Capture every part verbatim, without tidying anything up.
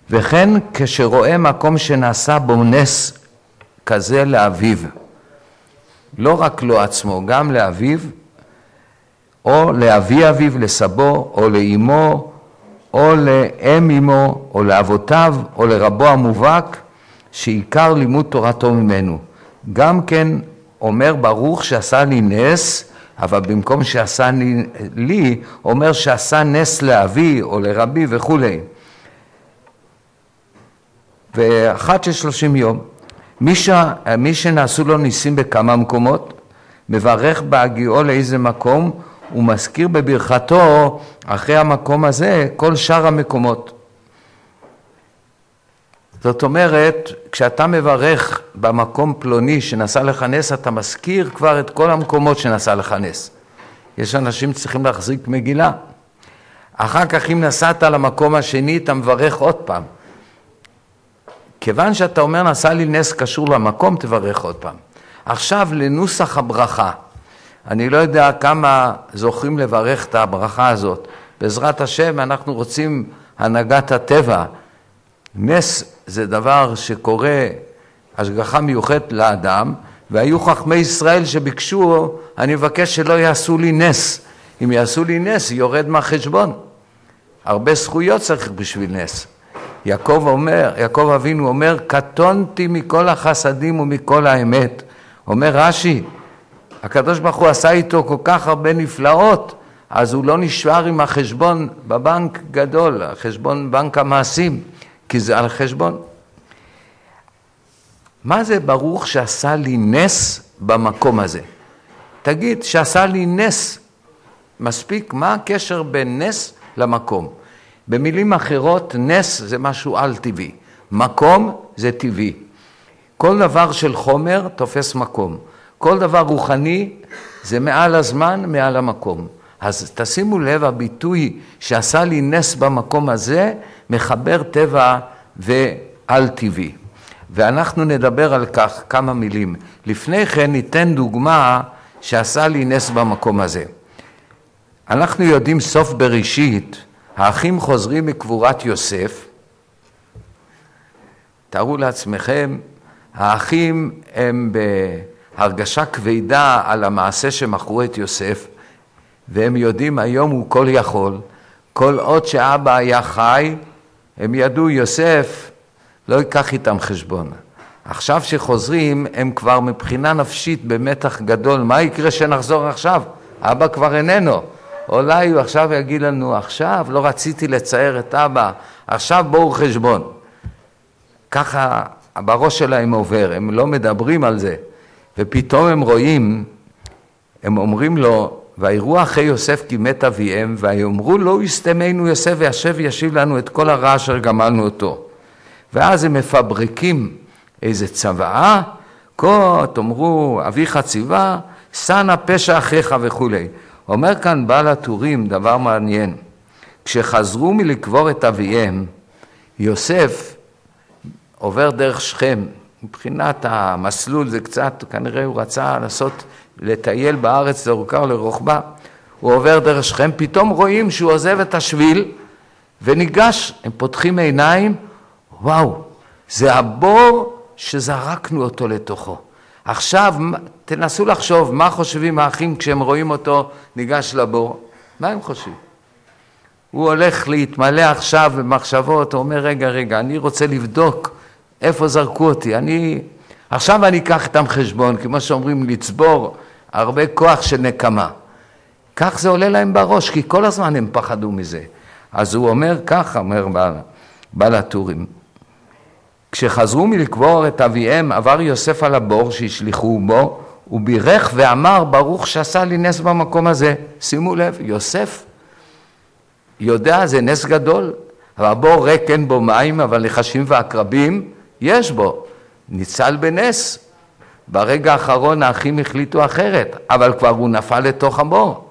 וכן כשרואה מקום שנעשה בו נס כזה לאביו, לא רק לו עצמו, גם לאביו, או לאבי אביו, לסבו, או לאמו, או לאם אמו, או לאבותיו, או לרבו המובהק, שעיקר לימוד תורתו ממנו. גם כן אומר ברוך שעשה לי נס, אבל במקום שעשה לי, אומר שעשה נס לאבי או לרבי וכו'. ואחת של שלושים יום, מי, ש... מי שנעשו לו ניסים בכמה מקומות, מברך בהגיעו לאיזה מקום, ומזכיר בברכתו אחרי המקום הזה כל שאר המקומות. זאת אומרת, כשאתה מברך במקום פלוני שנעשה לך נס, אתה מזכיר כבר את כל המקומות שנעשה לך נס. יש אנשים צריכים להחזיק מגילה. אחר כך אם נסעת למקום השני, אתה מברך עוד פעם. כיוון שאתה אומר נעשה לי נס קשור למקום, תברך עוד פעם. עכשיו לנוסח הברכה. אני לא יודע כמה זוכרים לברך את הברכה הזאת. בעזרת השם אנחנו רוצים הנהגת הטבע. נס זה דבר שקורה השגחה מיוחדת לאדם, והיו חכמי ישראל שביקשו, אני מבקש שלא יעשו לי נס. אם יעשו לי נס, יורד מהחשבון. הרבה זכויות צריך בשביל נס. יעקב אומר, יעקב אבינו אומר, קטונתי מכל החסדים ומכל האמת. אומר רש"י, הקדוש ברוך הוא עשה איתו כל כך הרבה נפלאות, אז הוא לא נשאר עם החשבון בבנק גדול, החשבון בנק המעשים, כי זה על חשבון. מה זה ברוך שעשה לי נס במקום הזה? תגיד שעשה לי נס, מספיק, מה הקשר בין נס למקום? במילים אחרות, נס זה משהו על טבעי, מקום זה טבעי. כל דבר של חומר תופס מקום, כל דבר רוחני זה מעל הזמן, מעל המקום. אז תשימו לב, הביטוי שעשה לי נס במקום הזה, מחבר טבע ועל טבעי. ואנחנו נדבר על כך כמה מילים. לפני כן ניתן דוגמה שעשה לי נס במקום הזה. אנחנו יודעים סוף בראשית, האחים חוזרים מקבורת יוסף. תארו לעצמכם, האחים הם בהרגשה כבדה על המעשה שמכרו את יוסף, והם יודעים היום הוא כל יכול, כל עוד שאבא היה חי, הם ידעו יוסף לא ייקח איתם חשבון. עכשיו שחוזרים הם כבר מבחינה נפשית במתח גדול, מה יקרה שנחזור עכשיו? אבא כבר איננו. אולי הוא עכשיו יגיד לנו, עכשיו לא רציתי לצייר את אבא, עכשיו בואו חשבון. ככה בראש שלהם עובר, הם לא מדברים על זה. ופתאום הם רואים, הם אומרים לו, ויראו אחרי יוסף כי מת אביהם, ויאמרו לו יסתמנו יוסף וישב וישיב לנו את כל הרע אשר גמלנו אותו. ואז הם מפברקים איזה צוואה, כה תאמרו אביך ציווה, שנא פשע אחיך וכו'. אומר כאן בעל הטורים דבר מעניין. כשחזרו מלקבור את אביהם, יוסף עובר דרך שכם. מבחינת המסלול זה קצת, כנראה הוא רצה לעשות, לטייל בארץ לאורכה ולרוחבה. הוא עובר דרך שכם, פתאום רואים שהוא עוזב את השביל, וניגש, הם פותחים עיניים, וואו, זה הבור שזרקנו אותו לתוכו. עכשיו תנסו לחשוב מה חושבים האחים כשהם רואים אותו ניגש לבור. מה הם חושבים? הוא הולך להתמלא עכשיו במחשבות, הוא אומר רגע רגע אני רוצה לבדוק איפה זרקו אותי. אני, עכשיו אני אקח איתם חשבון, כמו שאומרים לצבור הרבה כוח של נקמה. כך זה עולה להם בראש, כי כל הזמן הם פחדו מזה. אז הוא אומר ככה, אומר בעל, בעל הטורים. כשחזרו מלקבור את אביהם, עבר יוסף על הבור שהשליחו בו, הוא בירך ואמר, ברוך שעשה לי נס במקום הזה. שימו לב, יוסף יודע, זה נס גדול. הבור ריק אין בו מים, אבל נחשים ועקרבים יש בו. ניצל בנס. ברגע האחרון האחים החליטו אחרת, אבל כבר הוא נפל לתוך הבור.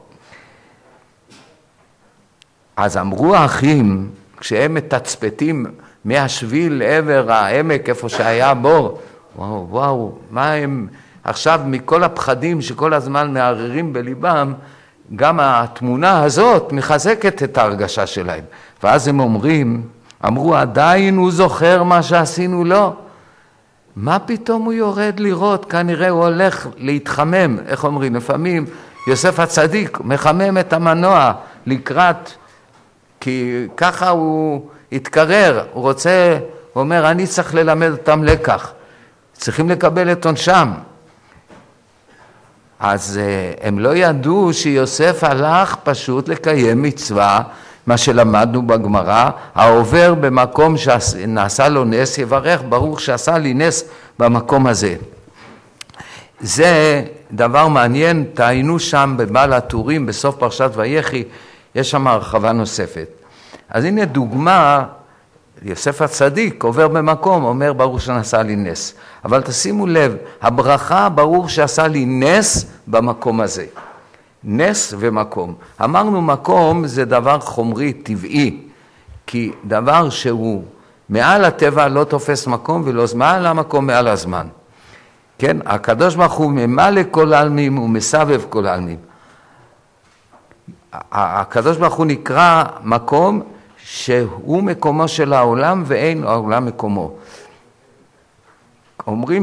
אז אמרו האחים, כשהם מתצפתים מהשביל לעבר העמק, איפה שהיה בור, וואו, וואו, מה הם, עכשיו מכל הפחדים שכל הזמן מערערים בליבם, גם התמונה הזאת מחזקת את ההרגשה שלהם. ואז הם אומרים, אמרו, עדיין הוא זוכר מה שעשינו לו. מה פתאום הוא יורד לראות? כנראה הוא הולך להתחמם. איך אומרים? לפעמים יוסף הצדיק מחמם את המנוע לקראת, כי ככה הוא התקרר, הוא רוצה, הוא אומר, אני צריך ללמד אותם לקח. צריכים לקבל את עונשם. אז הם לא ידעו שיוסף הלך פשוט לקיים מצווה, מה שלמדנו בגמרא, העובר במקום שנעשה לו נס יברך, ברוך שעשה לי נס במקום הזה. זה דבר מעניין, תעיינו שם בבעל הטורים, בסוף פרשת ויחי, יש שם הרחבה נוספת. אז הנה דוגמה, יוסף הצדיק עובר במקום, אומר ברוך שנעשה לי נס. אבל תשימו לב, הברכה ברוך שעשה לי נס במקום הזה. נס ומקום. אמרנו מקום זה דבר חומרי, טבעי, כי דבר שהוא מעל הטבע לא תופס מקום ולא מעל המקום מעל הזמן. כן, הקדוש ברוך הוא ממלא כל העלמים ומסבב כל העלמים. הקדוש ברוך הוא נקרא מקום שהוא מקומו של העולם ואין העולם מקומו. אומרים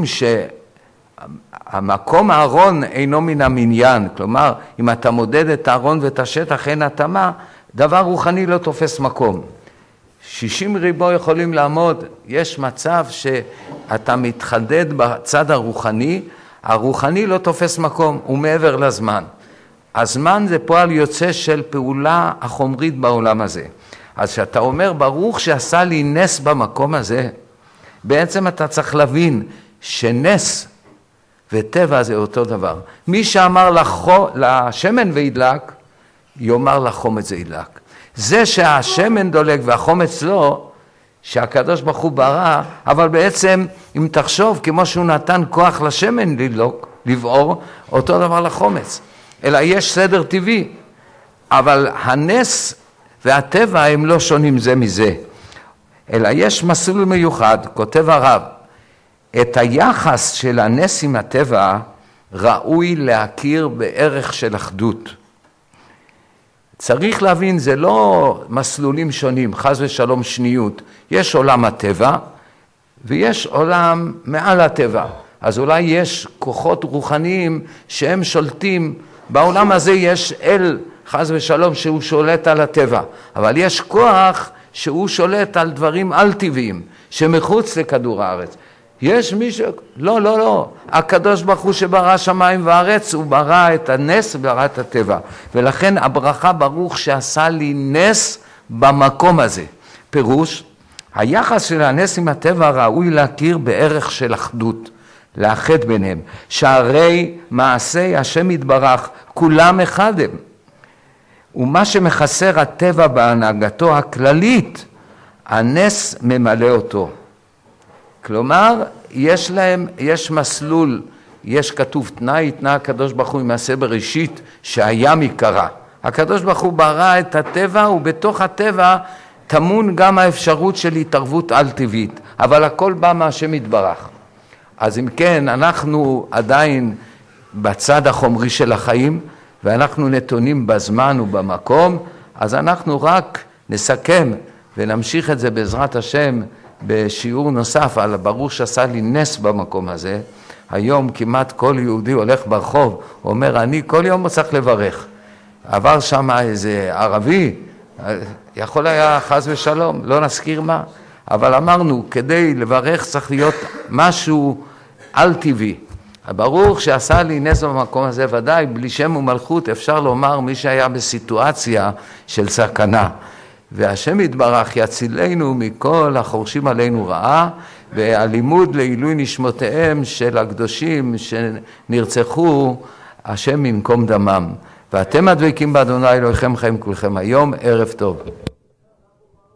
שהמקום הארון אינו מן המניין, כלומר אם אתה מודד את הארון ואת השטח אין התאמה, דבר רוחני לא תופס מקום. שישים ריבו יכולים לעמוד, יש מצב שאתה מתחדד בצד הרוחני, הרוחני לא תופס מקום, הוא מעבר לזמן. הזמן זה פועל יוצא של פעולה החומרית בעולם הזה. אז שאתה אומר ברוך שעשה לי נס במקום הזה, בעצם אתה צריך להבין שנס וטבע זה אותו דבר. מי שאמר לחו, לשמן וידלק, יאמר לחומץ וידלק. זה שהשמן דולק והחומץ לא, שהקדוש ברוך הוא ברא, אבל בעצם אם תחשוב כמו שהוא נתן כוח לשמן לדלוק, לבעור, אותו דבר לחומץ. אלא יש סדר טבעי, אבל הנס והטבע הם לא שונים זה מזה. אלא יש מסלול מיוחד, כותב הרב, את היחס של הנס עם הטבע ראוי להכיר בערך של אחדות. צריך להבין, זה לא מסלולים שונים, חס ושלום שניות. יש עולם הטבע ויש עולם מעל הטבע. אז אולי יש כוחות רוחניים שהם שולטים, בעולם הזה יש אל חס ושלום שהוא שולט על הטבע, אבל יש כוח שהוא שולט על דברים על טבעיים, שמחוץ לכדור הארץ. יש מישהו, לא, לא, לא, הקדוש ברוך הוא שברא שמיים וארץ, הוא ברא את הנס וברא את הטבע, ולכן הברכה ברוך שעשה לי נס במקום הזה. פירוש, היחס של הנס עם הטבע ראוי להכיר בערך של אחדות, לאחד ביניהם, שהרי מעשי השם יתברך כולם אחד הם, ומה שמחסר הטבע בהנהגתו הכללית, הנס ממלא אותו. כלומר, יש להם, יש מסלול, יש כתוב תנאי, תנאי הקדוש ברוך הוא מעשה בראשית שהים יקרא. הקדוש ברוך הוא ברא את הטבע, ובתוך הטבע תמון גם האפשרות של התערבות על טבעית, אבל הכל בא מהשם יתברך. אז אם כן, אנחנו עדיין בצד החומרי של החיים, ואנחנו נתונים בזמן ובמקום, אז אנחנו רק נסכם ונמשיך את זה בעזרת השם בשיעור נוסף על ברוך שעשה לי נס במקום הזה. היום כמעט כל יהודי הולך ברחוב, אומר אני כל יום צריך לברך. עבר שם איזה ערבי, יכול היה חס ושלום, לא נזכיר מה, אבל אמרנו כדי לברך צריך להיות משהו על טבעי. ברוך שעשה לי נס במקום הזה, ודאי בלי שם ומלכות אפשר לומר מי שהיה בסיטואציה של סכנה. והשם יתברך יצילנו מכל החורשים עלינו רעה, והלימוד לעילוי נשמותיהם של הקדושים שנרצחו, השם ינקום דמם. ואתם הדבקים באדוני אלוהיכם חיים כולכם היום, ערב טוב.